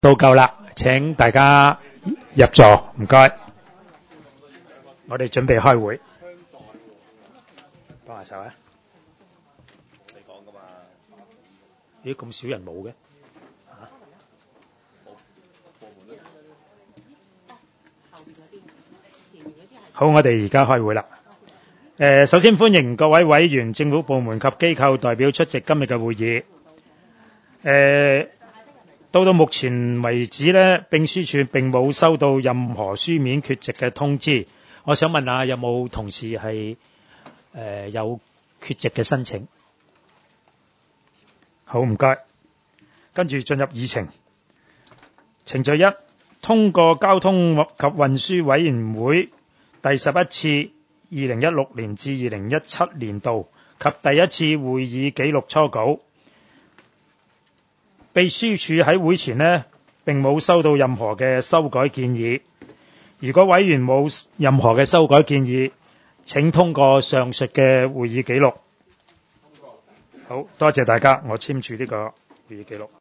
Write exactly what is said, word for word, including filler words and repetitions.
到夠啦，請大家入座，唔該。我哋準備開會，幫下手啊！ 你講噶嘛？ 咦，咁少人冇嘅嚇？好，我哋而家開會啦。誒，首先歡迎各位委員、政府部門及機構代表出席今日嘅會議。誒，到到目前為止咧，秘書處並冇收到任何書面缺席嘅通知。我想問下，有冇同事係誒有缺席嘅申請？好，唔該。跟住進入議程。程序一，通過交通及運輸委員會第十一次二零一六年至二零一七年度及第一次會議記錄初稿。秘書處喺會前呢並冇收到任何嘅修改建議。如果委員冇任何嘅修改建議，請通過上述嘅會議記錄。好，多謝大家，我簽署呢個會議記錄。